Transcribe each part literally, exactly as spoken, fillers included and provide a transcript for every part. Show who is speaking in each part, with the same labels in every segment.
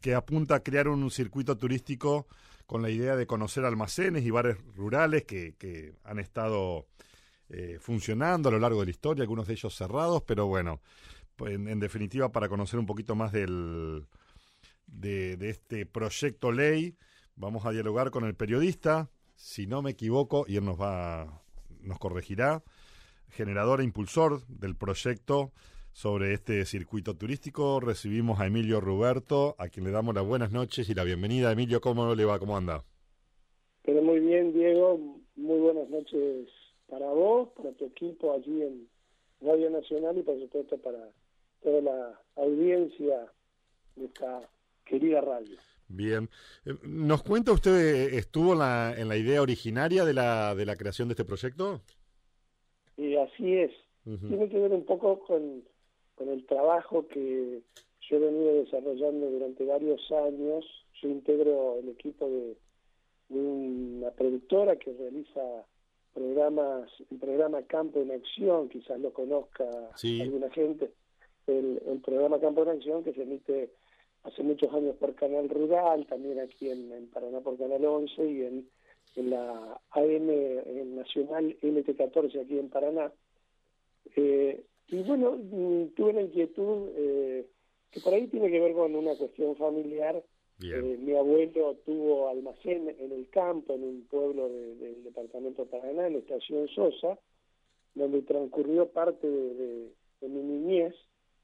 Speaker 1: que apunta a crear un circuito turístico con la idea de conocer almacenes y bares rurales que, que han estado eh, funcionando a lo largo de la historia, algunos de ellos cerrados, pero bueno, en, en definitiva, para conocer un poquito más del de, de este proyecto ley, vamos a dialogar con el periodista, si no me equivoco, y él nos va, nos corregirá, generador e impulsor del proyecto sobre este circuito turístico. Recibimos a Emilio Ruberto, a quien le damos las buenas noches y la bienvenida. Emilio, ¿cómo le va? ¿Cómo anda?
Speaker 2: Pero muy bien, Diego. Muy buenas noches para vos, para tu equipo allí en Radio Nacional y por supuesto para toda la audiencia de esta querida radio.
Speaker 1: Bien. ¿Nos cuenta usted, estuvo en la, en la idea originaria de la, de la creación de este proyecto?
Speaker 2: Y así es. Uh-huh. Tiene que ver un poco con... con el trabajo que yo he venido desarrollando durante varios años. Yo integro el equipo de, de una productora que realiza programas, el programa Campo en Acción, quizás lo conozca sí. alguna gente, el, el programa Campo en Acción que se emite hace muchos años por Canal Rural, también aquí en, en Paraná por Canal once y en, en la A M en Nacional L T catorce aquí en Paraná. Eh, Y bueno, tuve la inquietud eh, que por ahí tiene que ver con una cuestión familiar. Eh, mi abuelo tuvo almacén en el campo, en un pueblo de, del departamento de Paraná, en la estación Sosa, donde transcurrió parte de, de, de mi niñez.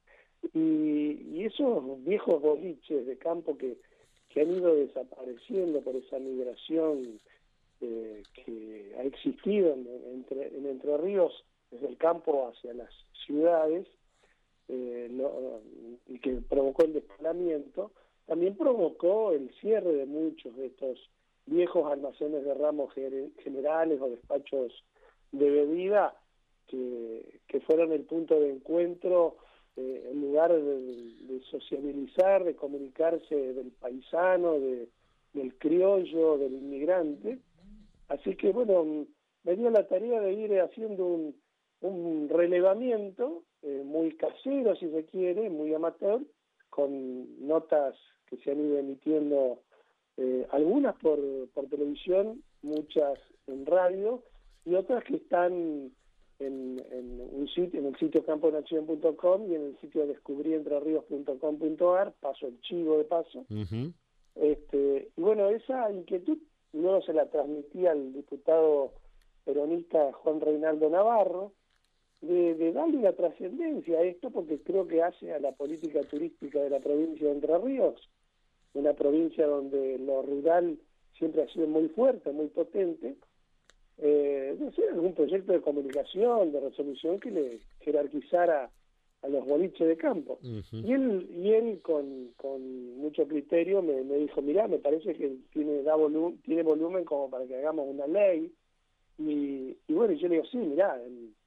Speaker 2: Y, y esos viejos boliches de campo que, que han ido desapareciendo por esa migración eh, que ha existido en, entre, en Entre Ríos, desde el campo hacia las ciudades, eh, no, y que provocó el despoblamiento, también provocó el cierre de muchos de estos viejos almacenes de ramos generales o despachos de bebida que, que fueron el punto de encuentro, eh, el lugar de, de sociabilizar, de comunicarse del paisano, de, del criollo, del inmigrante. Así que bueno, me dio la tarea de ir haciendo un un relevamiento eh, muy casero, si se quiere, muy amateur, con notas que se han ido emitiendo, eh, algunas por, por televisión, muchas en radio, y otras que están en, en un sitio, en el sitio campo en acción punto com y en el sitio descubrí entre ríos punto com punto a r, paso el chivo de paso. Uh-huh. Este, y bueno, esa inquietud luego se la transmití al diputado peronista Juan Reinaldo Navarro, De, de darle una trascendencia a esto, porque creo que hace a la política turística de la provincia de Entre Ríos, una provincia donde lo rural siempre ha sido muy fuerte, muy potente, eh, no sé, algún proyecto de comunicación, de resolución que le jerarquizara a los boliches de campo. Uh-huh. Y él, y él con, con mucho criterio me, me dijo, mirá, me parece que tiene, da volu- tiene volumen como para que hagamos una ley, y, y bueno, yo le digo, sí, mirá, el,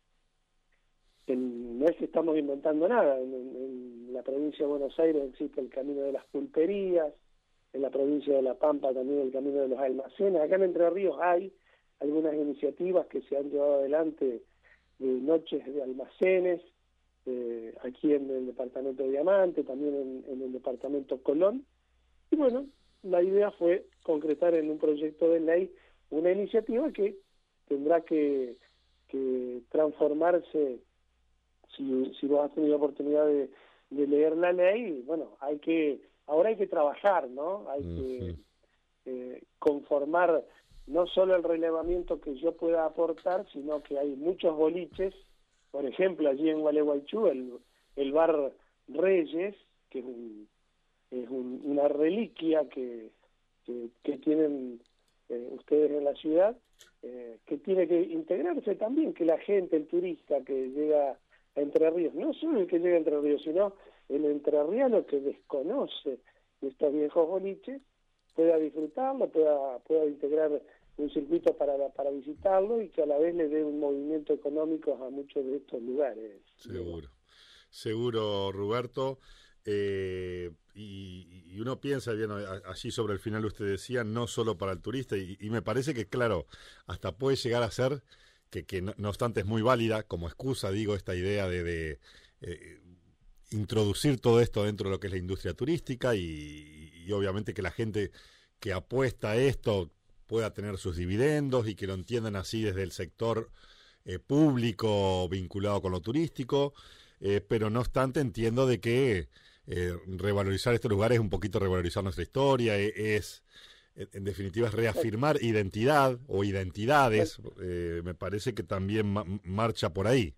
Speaker 2: En, no es que estamos inventando nada. En, en, en la provincia de Buenos Aires existe el camino de las pulperías, en la provincia de La Pampa también el camino de los almacenes. Acá en Entre Ríos hay algunas iniciativas que se han llevado adelante de noches de almacenes, eh, aquí en el departamento de Diamante, también en, en el departamento Colón. Y bueno, la idea fue concretar en un proyecto de ley una iniciativa que tendrá que, que transformarse. Si, si vos has tenido oportunidad de, de leer la ley, bueno, hay que, ahora hay que trabajar, ¿no? Hay uh-huh. que eh, conformar no solo el relevamiento que yo pueda aportar, sino que hay muchos boliches, por ejemplo, allí en Gualeguaychú, el, el bar Reyes, que es, un, es un, una reliquia que, que, que tienen eh, ustedes en la ciudad, eh, que tiene que integrarse también, que la gente, el turista que llega a Entre Ríos, no solo el que llega a Entre Ríos, sino el entrerriano que desconoce de estos viejos boliches, pueda disfrutarlo, pueda, pueda integrar un circuito para, para visitarlo y que a la vez le dé un movimiento económico a muchos de estos lugares.
Speaker 1: Seguro, seguro, Ruberto. Eh, y, y uno piensa, bien, allí sobre el final usted decía, no solo para el turista, y, y me parece que, claro, hasta puede llegar a ser que, que no, no obstante es muy válida como excusa, digo, esta idea de, de eh, introducir todo esto dentro de lo que es la industria turística y, y y obviamente que la gente que apuesta a esto pueda tener sus dividendos y que lo entiendan así desde el sector eh, público vinculado con lo turístico, eh, pero no obstante entiendo de que eh, revalorizar estos lugares es un poquito revalorizar nuestra historia, eh, es en definitiva es reafirmar identidad o identidades, eh, me parece que también ma marcha por ahí.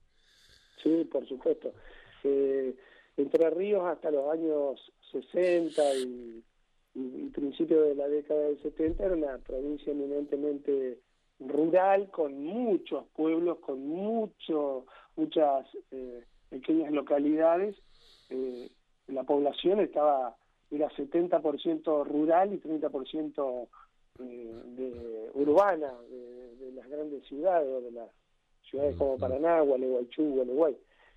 Speaker 2: Sí, por supuesto. Eh, Entre Ríos hasta los años sesenta y, y, y principios de la década del setenta era una provincia eminentemente rural, con muchos pueblos, con mucho, muchas eh, pequeñas localidades. Eh, la población estaba era setenta por ciento rural y treinta por ciento eh, de, urbana, de, de las grandes ciudades, o de las ciudades como Paraná, Gualeguaychú, Gualeguay.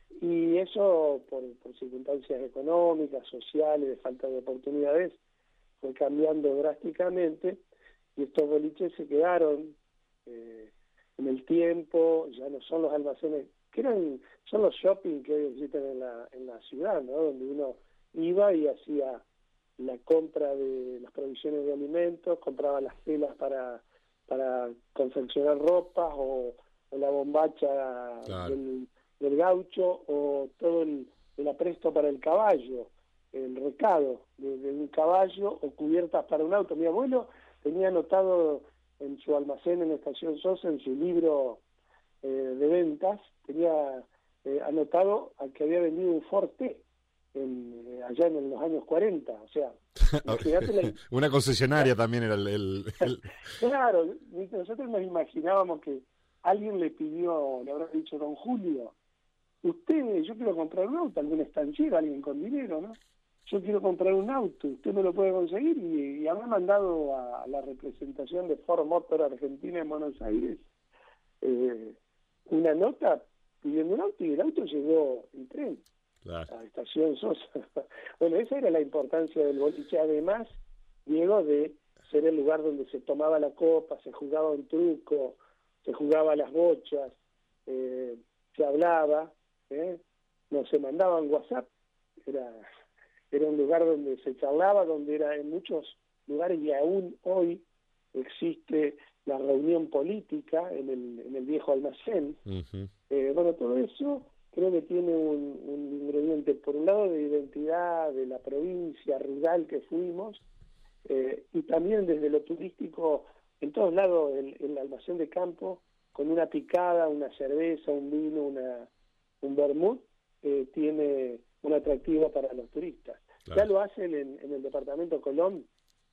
Speaker 2: Y eso, por, por circunstancias económicas, sociales, de falta de oportunidades, fue cambiando drásticamente, y estos boliches se quedaron eh, en el tiempo, ya no son los almacenes, que eran, son los shopping que hoy existen en la, en la ciudad, ¿no? Donde uno iba y hacía la compra de las provisiones de alimentos, compraba las telas para, para confeccionar ropas, o, o la bombacha claro. del, del gaucho, o todo el, el apresto para el caballo, el recado de, de un caballo, o cubiertas para un auto. Mi abuelo tenía anotado en su almacén en Estación Sosa, en su libro eh, de ventas, tenía eh, anotado a que había vendido un Ford T. En, allá en los años cuarenta, o sea,
Speaker 1: la... una concesionaria también era el, el, el...
Speaker 2: Claro, nosotros nos imaginábamos que alguien le pidió, le habrá dicho: don Julio, usted, yo quiero comprar un auto, algún estanciero, alguien con dinero, ¿no? Yo quiero comprar un auto, usted me lo puede conseguir, y, y habrá mandado a la representación de Ford Motor Argentina en Buenos Aires eh, una nota pidiendo un auto, y el auto llegó en tren. Claro. A Estación Sosa. Bueno, esa era la importancia del boliche, además, Diego, de ser el lugar donde se tomaba la copa, se jugaba un truco, se jugaba las bochas, eh, se hablaba, ¿eh? No se mandaban WhatsApp, era, era un lugar donde se charlaba, donde era en muchos lugares, y aún hoy existe la reunión política en el, en el viejo almacén. Uh-huh. eh, bueno, todo eso creo que tiene un, un ingrediente, por un lado, de identidad de la provincia rural que fuimos, eh, y también desde lo turístico, en todos lados, el, el almacén de campo, con una picada, una cerveza, un vino, una, un vermut, eh, tiene un atractivo para los turistas. Claro. Ya lo hacen en, en el departamento Colón,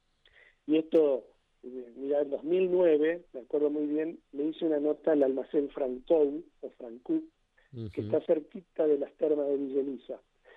Speaker 2: y esto, eh, mira, en dos mil nueve, me acuerdo muy bien, le hice una nota al almacén Francou, o Francú, Uh-huh. que está cerquita de las termas de Villa Elisa.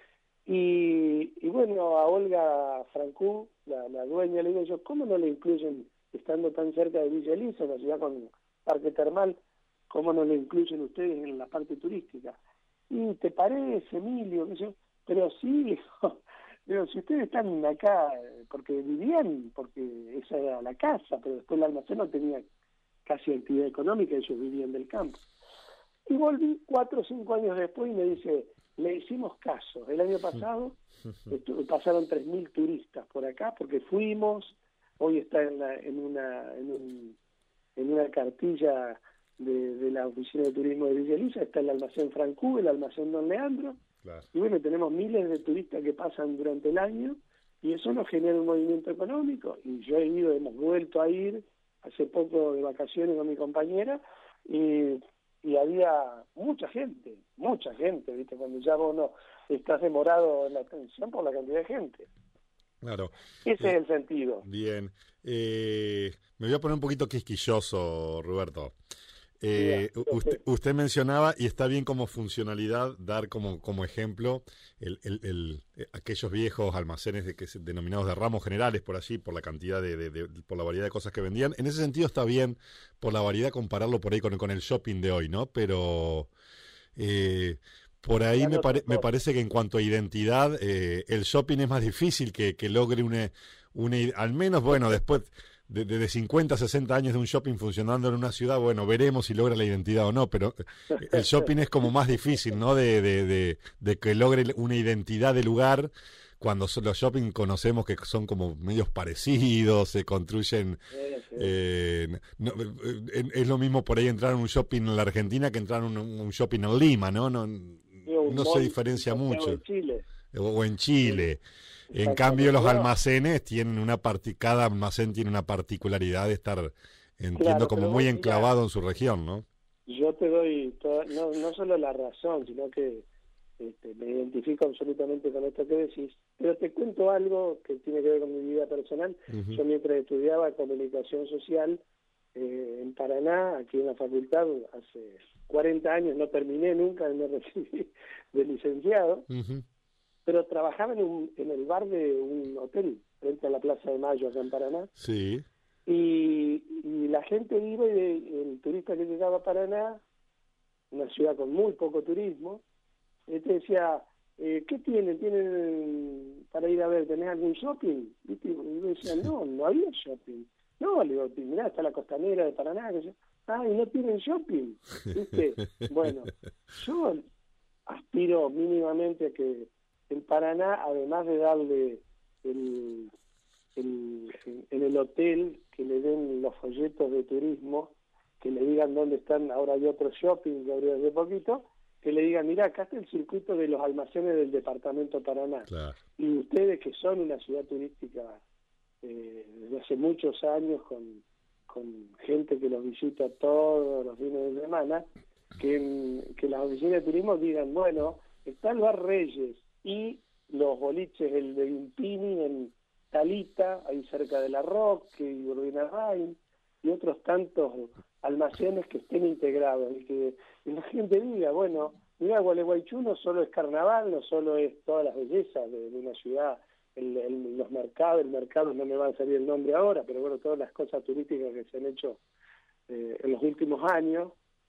Speaker 2: Y, y bueno, a Olga Francú, la, la dueña, le digo yo: ¿cómo no le incluyen, estando tan cerca de Villa Elisa, una ciudad con parque termal, cómo no le incluyen ustedes en la parte turística? Y te parece, Emilio, que yo, pero sí, digo, si ustedes están acá porque vivían, porque esa era la casa, pero después el almacén no tenía casi actividad económica, ellos vivían del campo. Y volví cuatro o cinco años después y me dice: le hicimos caso. El año pasado estuvo, pasaron tres mil turistas por acá, porque fuimos, hoy está en, la, en, una, en, un, en una cartilla de, de la Oficina de Turismo de Villa Elisa, está el almacén Francú, el almacén Don Leandro, claro. Y bueno, tenemos miles de turistas que pasan durante el año, y eso nos genera un movimiento económico, y yo he ido, hemos vuelto a ir hace poco de vacaciones con mi compañera, y... y había mucha gente, mucha gente, ¿viste? Cuando ya vos no estás demorado en la atención por la cantidad de gente.
Speaker 1: Claro.
Speaker 2: Ese
Speaker 1: eh,
Speaker 2: es el sentido.
Speaker 1: Bien. Eh, me voy a poner un poquito quisquilloso, Roberto. Eh, sí, usted, usted mencionaba, y está bien como funcionalidad, dar como, como ejemplo el, el, el, aquellos viejos almacenes de que se, denominados de ramos generales, por allí, por la cantidad de, de, de, por la variedad de cosas que vendían. En ese sentido está bien, por la variedad, compararlo por ahí con, con el shopping de hoy, ¿no? Pero eh, por ahí me, pare, me parece que en cuanto a identidad, eh, el shopping es más difícil que, que logre una, una, al menos, bueno, después... De, de, de cincuenta, sesenta años de un shopping funcionando en una ciudad, bueno, veremos si logra la identidad o no, pero el shopping es como más difícil, ¿no? De, de, de, de que logre una identidad de lugar cuando son los shopping conocemos que son como medios parecidos, se construyen... Sí, sí. Eh, no, eh, es lo mismo por ahí entrar en un shopping en la Argentina que entrar en un, un shopping en Lima, ¿no? No, no, no se diferencia mucho.
Speaker 2: En Chile.
Speaker 1: O, o en Chile. Sí. En cambio los almacenes tienen una parte, cada almacén tiene una particularidad de estar, entiendo, claro, como muy enclavado en su región, ¿no?
Speaker 2: Yo te doy, toda, no, no solo la razón, sino que este, me identifico absolutamente con esto que decís, pero te cuento algo que tiene que ver con mi vida personal. Uh-huh. Yo mientras estudiaba comunicación social eh, en Paraná, aquí en la facultad, hace cuarenta años, no terminé nunca, me recibí de licenciado, uh-huh. pero trabajaba en, un, en el bar de un hotel frente a la Plaza de Mayo acá en Paraná.
Speaker 1: Sí.
Speaker 2: Y, y la gente iba, y el turista que llegaba a Paraná, una ciudad con muy poco turismo, te decía, eh, ¿qué tienen? ¿Tienen para ir a ver? ¿Tenés algún shopping? Y yo decía, no, no había shopping. No, le digo, mirá, está la costanera de Paraná. Que yo, ah, y no tienen shopping. ¿Viste? Bueno, yo aspiro mínimamente a que en Paraná, además de darle el... En, en el hotel, que le den los folletos de turismo, que le digan dónde están, ahora hay otro shopping que abrió hace poquito, que le digan, mira, acá está el circuito de los almacenes del departamento Paraná. Claro. Y ustedes que son una ciudad turística eh, desde hace muchos años, con, con gente que los visita todos los fines de semana, que, en, que las oficinas de turismo digan, bueno, está el Bar Reyes y los boliches, el de Impini en Talita, ahí cerca de La Roque y Urbina Rain, y otros tantos almacenes que estén integrados, y que y la gente diga, bueno, mira, Gualeguaychú no solo es carnaval, no solo es todas las bellezas de, de una ciudad, el, el, los mercados, el mercado no me va a salir el nombre ahora, pero bueno, todas las cosas turísticas que se han hecho eh, en los últimos años,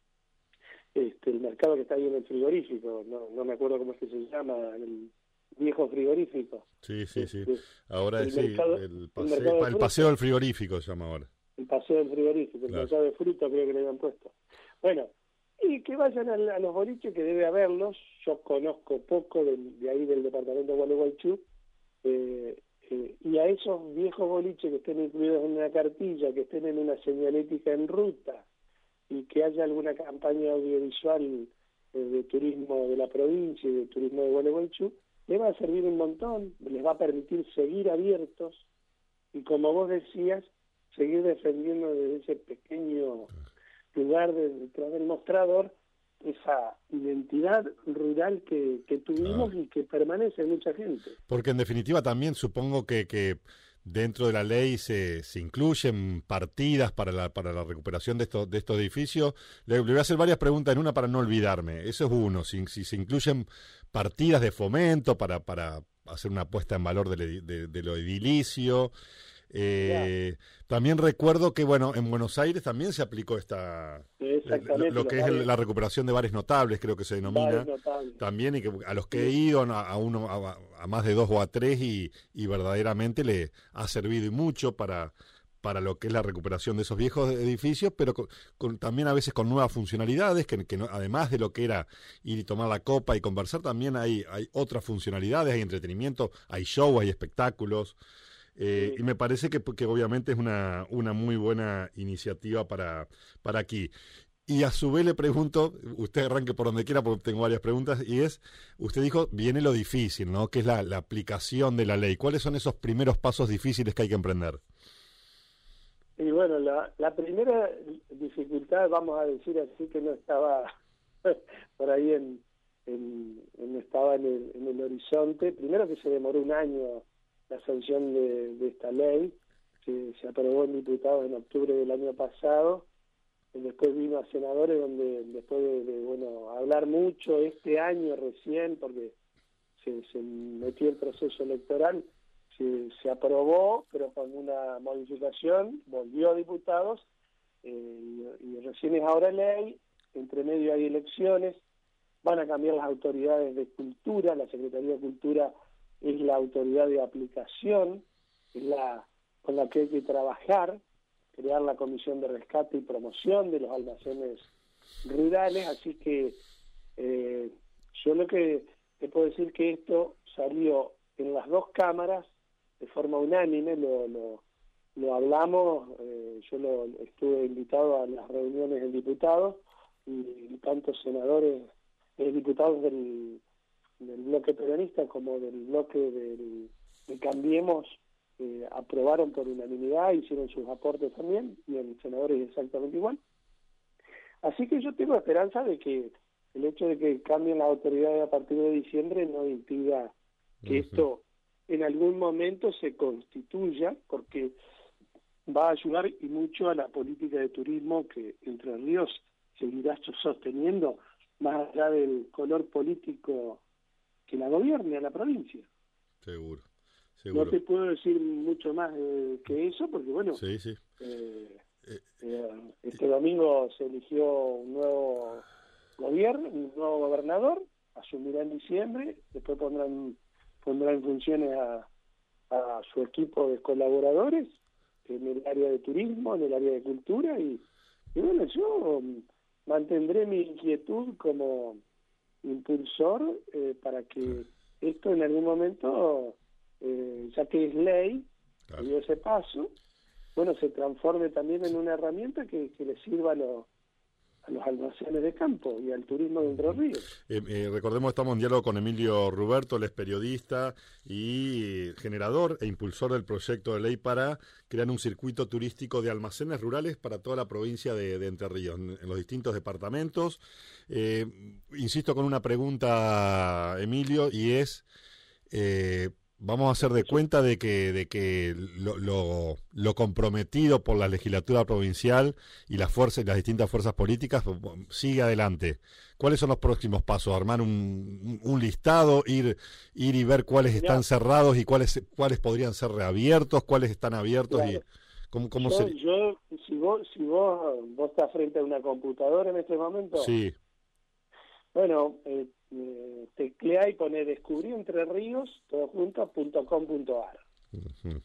Speaker 2: este, el mercado que está ahí en el frigorífico, no, no me acuerdo cómo es que se llama, el viejo frigorífico.
Speaker 1: Sí, sí, sí. Ahora es sí, el, pase, el, el paseo del frigorífico se llama ahora.
Speaker 2: El paseo del frigorífico, el claro. mercado de fruta creo que le habían puesto. Bueno, y que vayan a, a los boliches, que debe haberlos. Yo conozco poco de, de ahí del departamento de Gualeguaychú, eh, eh, y a esos viejos boliches que estén incluidos en una cartilla, que estén en una señalética en ruta, y que haya alguna campaña audiovisual eh, de turismo de la provincia y de turismo de Gualeguaychú, les va a servir un montón, les va a permitir seguir abiertos y, como vos decías, seguir defendiendo desde ese pequeño lugar detrás del mostrador esa identidad rural que, que tuvimos ah. y que permanece en mucha gente.
Speaker 1: Porque en definitiva también supongo que, que dentro de la ley se, se incluyen partidas para la para la recuperación de estos de estos edificios. Le, le voy a hacer varias preguntas en una para no olvidarme. Eso es uno, si, si se incluyen partidas de fomento para para hacer una puesta en valor de, de, de lo edilicio. Eh, también recuerdo que, bueno, en Buenos Aires también se aplicó esta lo, lo que es el, la recuperación de bares notables, creo que se denomina también, y que a los que he ido a, a uno a, a más de dos o a tres y, y verdaderamente le ha servido y mucho para para lo que es la recuperación de esos viejos edificios, pero con, con, también a veces con nuevas funcionalidades, que, que no, además de lo que era ir y tomar la copa y conversar, también hay, hay otras funcionalidades, hay entretenimiento, hay show, hay espectáculos. Eh, sí. Y me parece que, que obviamente es una, una muy buena iniciativa para, para aquí. Y a su vez le pregunto, usted arranque por donde quiera porque tengo varias preguntas, y es, usted dijo, viene lo difícil, ¿no? Que es la, la aplicación de la ley. ¿Cuáles son esos primeros pasos difíciles que hay que emprender?
Speaker 2: Y bueno, la, la primera dificultad, vamos a decir así, que no estaba por ahí en, en, en estaba en el, en el horizonte. Primero que se demoró un año la sanción de, de esta ley, que se aprobó en diputados en octubre del año pasado, y después vino a senadores donde después de, de bueno hablar mucho este año recién, porque se, se metió el proceso electoral, se, se aprobó, pero con una modificación, volvió a diputados, eh, y, y recién es ahora ley, entre medio hay elecciones, van a cambiar las autoridades de cultura, la Secretaría de Cultura es la autoridad de aplicación, es la con la que hay que trabajar, crear la comisión de rescate y promoción de los almacenes rurales, así que eh, yo lo que te puedo decir que esto salió en las dos cámaras, de forma unánime, lo, lo, lo hablamos, eh, yo lo, estuve invitado a las reuniones del diputado, y tantos senadores, eh, diputados del, del bloque peronista como del bloque del, de Cambiemos, eh, aprobaron por unanimidad, hicieron sus aportes también, y el senador es exactamente igual. Así que yo tengo esperanza de que el hecho de que cambien las autoridades a partir de diciembre no impida que uh-huh. esto en algún momento se constituya, porque va a ayudar y mucho a la política de turismo que Entre Ríos seguirá sosteniendo, más allá del color político que la gobierne a la provincia.
Speaker 1: Seguro, seguro.
Speaker 2: No te puedo decir mucho más eh, que eso, porque bueno,
Speaker 1: sí, sí.
Speaker 2: Eh, eh, este domingo se eligió un nuevo gobierno, un nuevo gobernador, asumirá en diciembre, después pondrán pondrá en funciones a, a su equipo de colaboradores en el área de turismo, en el área de cultura, y, y bueno, yo mantendré mi inquietud como impulsor eh, para que esto en algún momento, eh, ya que es ley, claro, dio ese paso, bueno, se transforme también en una herramienta que, que le sirva a los a los almacenes de campo y al turismo de Entre Ríos.
Speaker 1: Eh, eh, recordemos, estamos en diálogo con Emilio Ruberto, él es periodista y generador e impulsor del proyecto de ley para crear un circuito turístico de almacenes rurales para toda la provincia de, de Entre Ríos, en, en los distintos departamentos. Eh, insisto con una pregunta, Emilio, y es... Eh, vamos a hacer de cuenta de que de que lo, lo, lo comprometido por la legislatura provincial y las fuerzas las distintas fuerzas políticas sigue adelante. ¿Cuáles son los próximos pasos? ¿Armar un, un listado, ir ir y ver cuáles están cerrados y cuáles cuáles podrían ser reabiertos, cuáles están abiertos? Claro. Y cómo, cómo
Speaker 2: yo,
Speaker 1: se...
Speaker 2: yo si vos si vos vos estás frente a una computadora en este momento,
Speaker 1: sí,
Speaker 2: bueno, eh, eh, teclea y pone Descubrí Entre Ríos, todo junto, punto com punto ar.
Speaker 1: Uh-huh.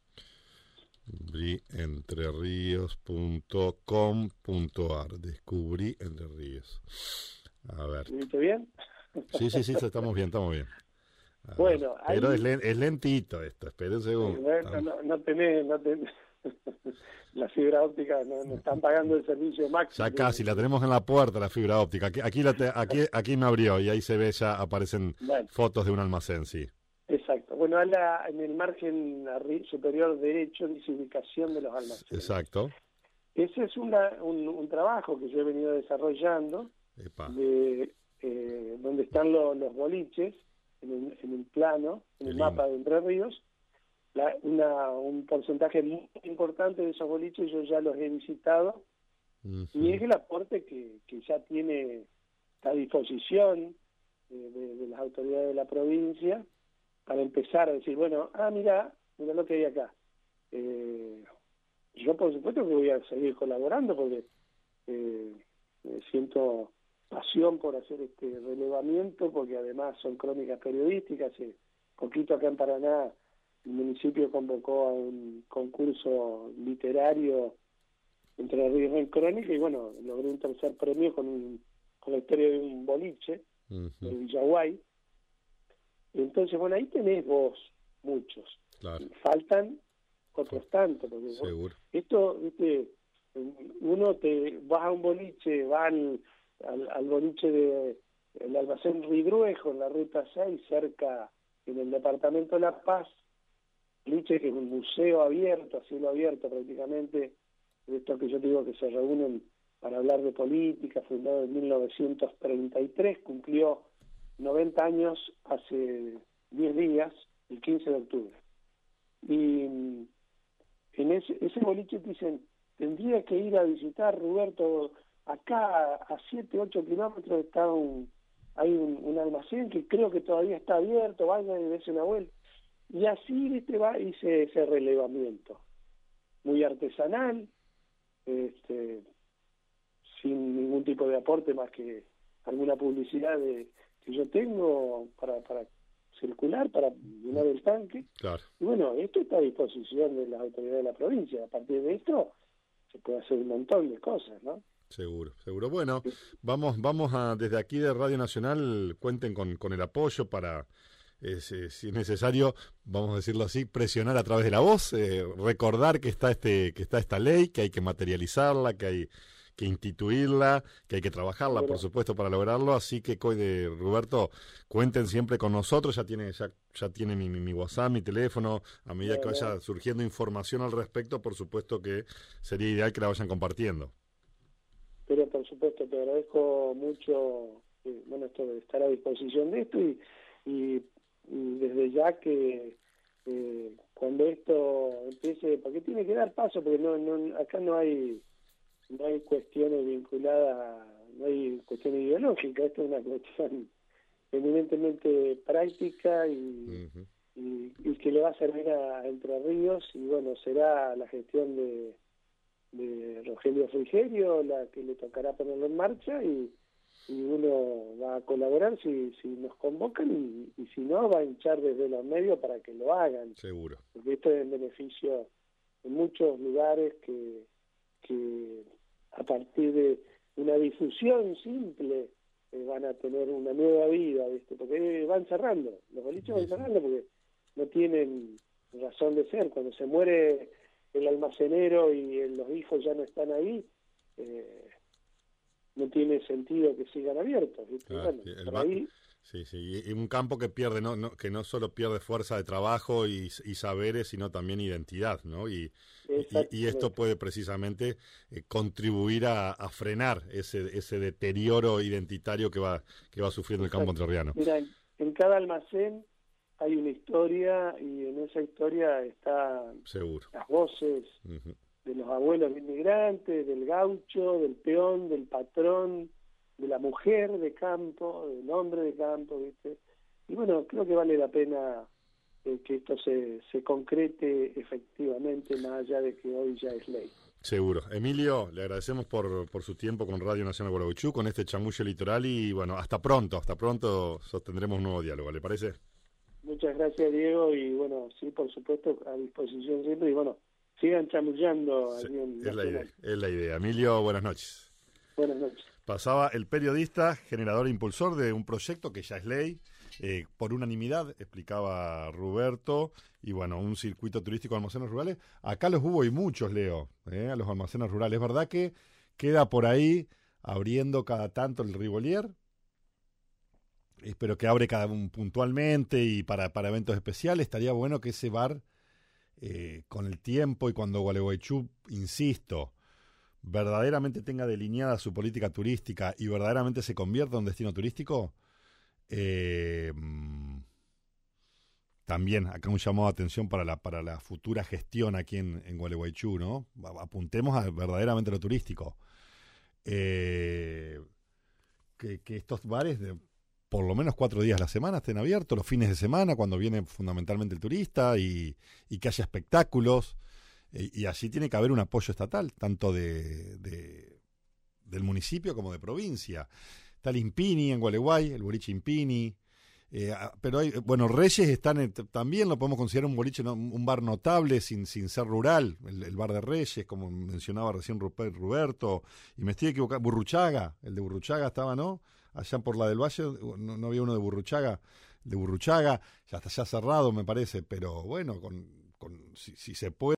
Speaker 1: Descubrí Entre Ríos punto com punto ar. Descubrí Entre Ríos. A ver.
Speaker 2: ¿Viste bien?
Speaker 1: Sí, sí, sí, estamos bien, estamos bien. A
Speaker 2: bueno,
Speaker 1: ver. Pero
Speaker 2: ahí...
Speaker 1: es, len, es lentito esto, espera un segundo.
Speaker 2: No, no, no tenés, no tenés... La fibra óptica no, no están pagando el servicio máximo.
Speaker 1: Ya casi, la tenemos en la puerta, la fibra óptica. Aquí aquí, la te, aquí, aquí me abrió y ahí se ve, ya aparecen bueno, fotos de un almacén, sí.
Speaker 2: Exacto. Bueno, a la, en el margen superior derecho dice ubicación de los almacenes.
Speaker 1: Exacto.
Speaker 2: Ese es una, un, un trabajo que yo he venido desarrollando, de, eh, donde están lo, los boliches, en el, en el plano, en Qué el lindo. Mapa de Entre Ríos. La, una, un porcentaje muy importante de esos boliches yo ya los he visitado, uh-huh. y es el aporte que, que ya tiene a disposición eh, de, de las autoridades de la provincia para empezar a decir, bueno, ah, mira, mira lo que hay acá. Eh, yo por supuesto que voy a seguir colaborando porque eh, siento pasión por hacer este relevamiento, porque además son crónicas periodísticas. Hace poquito acá en Paraná el municipio convocó a un concurso literario Entre Ríos en Crónica y bueno, logré un tercer premio con, un, con la historia de un boliche, uh-huh. de Villaguay. Entonces, bueno, ahí tenés vos muchos. Claro. Faltan otros tantos. Porque
Speaker 1: Seguro.
Speaker 2: Esto, viste, uno te vas a un boliche, van al, al boliche de el almacén Ridruejo en la ruta seis, cerca en el departamento de La Paz, boliche que es un museo abierto, a cielo abierto prácticamente, de estos que yo digo que se reúnen para hablar de política, fundado en mil novecientos treinta y tres, cumplió noventa años hace diez días, el quince de octubre. Y en ese, ese boliche dicen, tendría que ir a visitar, Roberto, acá a siete, ocho kilómetros está un, hay un, un almacén que creo que todavía está abierto, vaya y dése una vuelta. Y así, viste, va, hice ese relevamiento, muy artesanal, este, sin ningún tipo de aporte más que alguna publicidad de, que yo tengo para, para circular, para llenar el tanque.
Speaker 1: Claro.
Speaker 2: Y bueno, esto está a disposición de las autoridades de la provincia. A partir de esto se puede hacer un montón de cosas, ¿no?
Speaker 1: Seguro, seguro. Bueno, sí. vamos vamos a, desde aquí de Radio Nacional, cuenten con, con el apoyo para... es, eh, si es necesario, vamos a decirlo así, presionar a través de la voz, eh, recordar que está este, que está esta ley, que hay que materializarla, que hay que instituirla, que hay que trabajarla, por supuesto, para lograrlo. Así que, de Roberto, cuenten siempre con nosotros. Ya tiene ya, ya tiene mi, mi, mi WhatsApp, mi teléfono. A medida que vaya surgiendo información al respecto, por supuesto que sería ideal que la vayan compartiendo.
Speaker 2: Pero, por supuesto, te agradezco mucho, eh, bueno, esto de estar a disposición de esto y, y, y desde ya que eh, cuando esto empiece, porque tiene que dar paso, porque no, no acá no hay no hay cuestiones vinculadas, no hay cuestiones ideológicas, esto es una cuestión eminentemente práctica y, uh-huh. y, y que le va a servir a Entre Ríos, y bueno, será la gestión de, de Rogelio Frigerio la que le tocará ponerlo en marcha, y, y uno va a colaborar si, si nos convocan, y, y si no, va a hinchar desde los medios para que lo hagan.
Speaker 1: Seguro.
Speaker 2: Porque esto es en beneficio de muchos lugares que que a partir de una difusión simple eh, van a tener una nueva vida, ¿viste? Porque van cerrando, los boliches van cerrando porque no tienen razón de ser. Cuando se muere el almacenero y el, los hijos ya no están ahí, eh, no tiene sentido que sigan abiertos, ¿viste?
Speaker 1: Ah,
Speaker 2: bueno,
Speaker 1: el
Speaker 2: por
Speaker 1: ba-
Speaker 2: ahí...
Speaker 1: Sí, sí, y un campo que pierde, no, no, que no solo pierde fuerza de trabajo y, y saberes, sino también identidad, ¿no? Y, y, y esto puede precisamente eh, contribuir a, a frenar ese ese deterioro identitario que va que va sufriendo Exacto. el campo entrerriano.
Speaker 2: Mira, en, en cada almacén hay una historia, y en esa historia están
Speaker 1: Seguro.
Speaker 2: las voces uh-huh. de los abuelos inmigrantes, del gaucho, del peón, del patrón, de la mujer de campo, del hombre de campo, ¿viste? Y bueno, creo que vale la pena eh, que esto se, se concrete efectivamente, más allá de que hoy ya es ley.
Speaker 1: Seguro. Emilio, le agradecemos por, por su tiempo con Radio Nacional Gualeguaychú, con este Chamullo Litoral, y bueno, hasta pronto, hasta pronto sostendremos un nuevo diálogo, ¿le parece?
Speaker 2: Muchas gracias, Diego, y bueno, sí, por supuesto, a disposición siempre, y bueno, sigan chamullando.
Speaker 1: Sí,
Speaker 2: allí en
Speaker 1: es la idea, es la idea. Emilio, buenas noches.
Speaker 2: Buenas noches.
Speaker 1: Pasaba el periodista, generador e impulsor de un proyecto que ya es ley, eh, por unanimidad, explicaba Roberto, y bueno, un circuito turístico de almacenes rurales. Acá los hubo y muchos, Leo, eh, a los almacenes rurales. Es verdad que queda por ahí abriendo cada tanto el Rivolier, eh, pero que abre cada un puntualmente y para, para eventos especiales. Estaría bueno que ese bar, eh, con el tiempo y cuando Gualeguaychú, insisto, verdaderamente tenga delineada su política turística y verdaderamente se convierta en un destino turístico, eh, también acá un llamado de atención para la para la futura gestión aquí en, en Gualeguaychú, ¿no? Apuntemos a verdaderamente lo turístico. Eh, que, que estos bares de por lo menos cuatro días a la semana estén abiertos, los fines de semana, cuando viene fundamentalmente el turista, y, y que haya espectáculos. Y así tiene que haber un apoyo estatal, tanto de, de del municipio como de provincia. Está el Impini en Gualeguay, el boliche Impini, eh, pero hay, bueno, Reyes están en, también lo podemos considerar un boliche, no, un bar notable sin sin ser rural, el, el bar de Reyes, como mencionaba recién Roberto, y me estoy equivocando, Burruchaga, el de Burruchaga estaba, ¿no? Allá por la del Valle, no, no había uno de Burruchaga, el de Burruchaga, ya está ya cerrado me parece, pero bueno, con, con si, si se puede